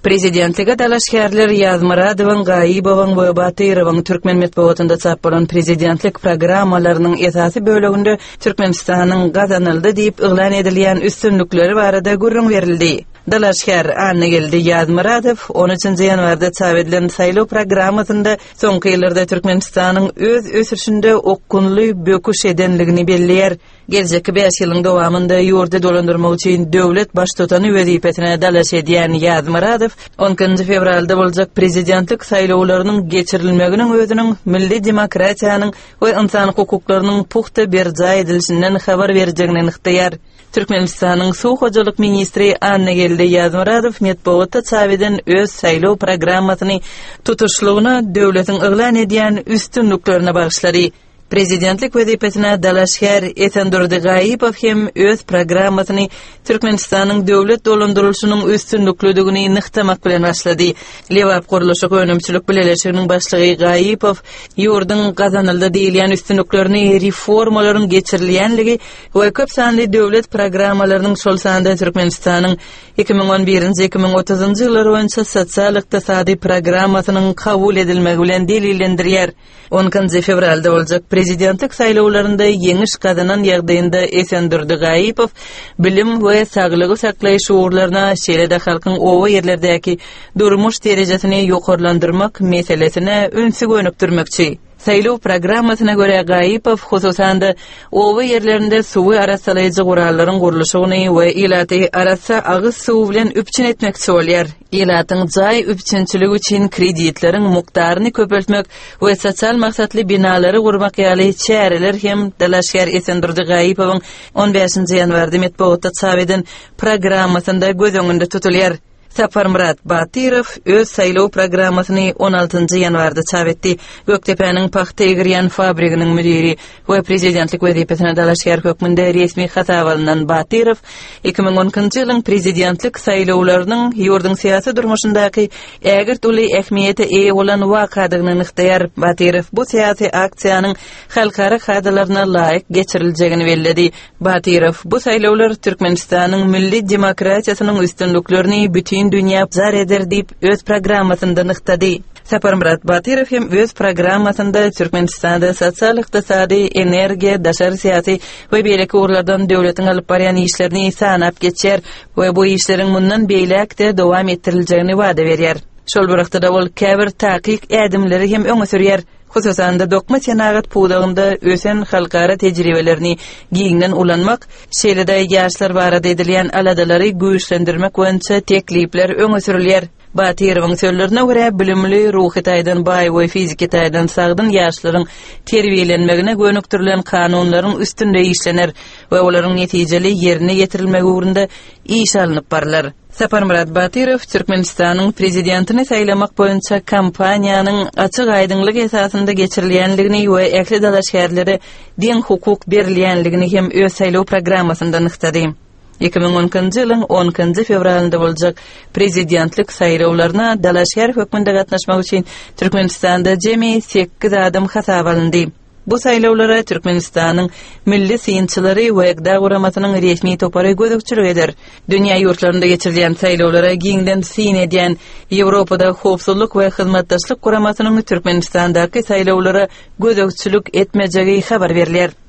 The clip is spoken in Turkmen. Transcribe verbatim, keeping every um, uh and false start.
Prezidentlige dalaşkärler Yazmuradowyň, Gaýybowyň we Batyrowyň Türkmen medeniýetinde çap bolan prezidentlik programmalarynyň esasy böleginde Türkmenistanyň gazanyldy diýip yglan edilýän üstünlükleri barada gurrun berildi. Dalaşkär anna geldi Yazmuradow on üçinji ýanwarda çap edilen saýlaw programmasynda soňky ýyllarda Türkmenistanyň öz ösüşinde okkunly böküş edenligini belliýär. Geljeki beş ýylyň dowamında ýurda dolandyrmak üçin döwlet baş tutany wezipetine dalaş edýän Yazmuradow onuncu fevralda boljak prezidentlik saýlawlarynyň geçirilmeginiň özüniň milli demokratiýanyň we insan hukuklarynyň puhta berja edilişinden habar berjegini ykdýar. Türkmenistanyň suw hojalyk ministri Anna Geldi Yazmuradow medeniýetde çap eden öz saýlaw programmasyny tutuşlugyna döwletiň yglan edýän üstünlüklerine bagyşlady. Prezidentlik wezipetine dalaşkär Esendur Gaýybow hem öz programmasyny Türkmenistanyň döwlet dolandyrylşynyň üstünlükligini nyktamak bilen başlady. Lewap guruluşy önümçülük bileşiginiň başlygy Gaýybow ýurdyň gazanyldy diýilýän üstünlüklerini reformalaryň geçirilýänligi we köp sanly döwlet programmalarynyň şol sanda Türkmenistanyň iki ming on birinji iki ming otuzynjy ýyllar boýunça sosial ykdysady programmasynyň kabul edilmegi bilen delillendirýär. onuncu fevralda boljak prezidentlik saýlawlarynda ýeňiş kazanan ýagdaýynda Esendur Gaýybow bilim we saglygy saklaýyş uğurlaryna şeýle-de halkyň owa ýerlerdäki durmuş derejesini ýokarlandyrmak meselesine ünsü gönükdirmekçi. Saýlaw programmasyna görä Gaýybow hususan da owa ýerlerinde suwy arasalaýjy gurallaryň gurulşyny we ilaty arasa agyz suw bilen üpçün etmekçi bolýar. Ilatyň jaý üpçünçiligi üçin kreditleriň mukdaryny köpeltmek we sosial maksatly binalary gurmak ýaly çäreler hem dalaşkär Esendur Gaýybowyň on beşinji ýanwarda medeniýetde çap eden programmasynda göz öňünde tutulýar. Saparmurat Batyrow öz saýlaw programmasyny on altyncı ýanwarda çap etdi. Göktepe'niň paxta egirýän fabriginiň müdiri we prezidentlik wezipetine dalaşkär hökmünde resmi hasap alynan Batyrow iki ming onuncu ýylyň prezidentlik saýlawlarynyň ýurdyň syýasy durmuşyndaky ägirt uly ähmiýete eýe bolan wakadygyny ykdýar. Batyrow bu syýasy aksiýanyň halkara hadalaryna laýyk geçiriljegini belledi. Batyrow bu saýlawlar Türkmenistanyň milli demokratiýasynyň üstünlüklerini bütün dünya zar eder diýip öz programmasynda nyktady. Saparmurat Batyrow hem öz programmasynda Türkmenistanda sosial ykdysady, energiýa, daşary syýasy we beýleki urlardan döwletiň alyp barýan işlerini sanap geçer we bu işleriň mundan beýlekde dowam ettiriljegini wada berýär. Şol wagtda ol käbir takyk ädimleri hem öňe sürýär. Hususan da dokma senagat puğdağında ösen halkara tecrübelerini giyinden ulanmak, şeýle-de ýaşlar barada edilýän aladalary güýçlendirmek boýunça teklipler öňe sürülýär. Batyrowyň sözlerine görä bilimli, ruhy taýdan baý we fiziki taýdan sagdyn ýaşlaryň terbiýelenmegine gönüktirilen kanunlaryň üstünde işlener we olaryň netijeli ýerine ýetirilmegi ugrunda iş alınıp barlar. Saparmurat Batyrow Türkmenistanyň prezidentini saýlamak boýunça kampaniýanyň açyk aýdynlyk esasynda geçirilýänligini we ähli dalaşkärlere diň hukuk berilýänligini hem öz saýlaw programmasynda nyktady. iki ming onuncu ýylyň onuncu fevralynda boljak prezidentlik saýlawlaryna dalaşkär hökmünde gatnaşmak üçin Türkmenistanda jemi sekiz adam hasap alındy. Bu saýlawlara Türkmenistanyň milli syýançylary we ýagda guramasynyň resmi topary gözükçülük eder. Dünýä ýurtlarynda geçirilýän saýlawlara giňden syn edýän Ýewropada howpsuzlyk we hyzmatdaşlyk guramasynyň Türkmenistandaky saýlawlara gözükçülük etmejegi habar berilýär.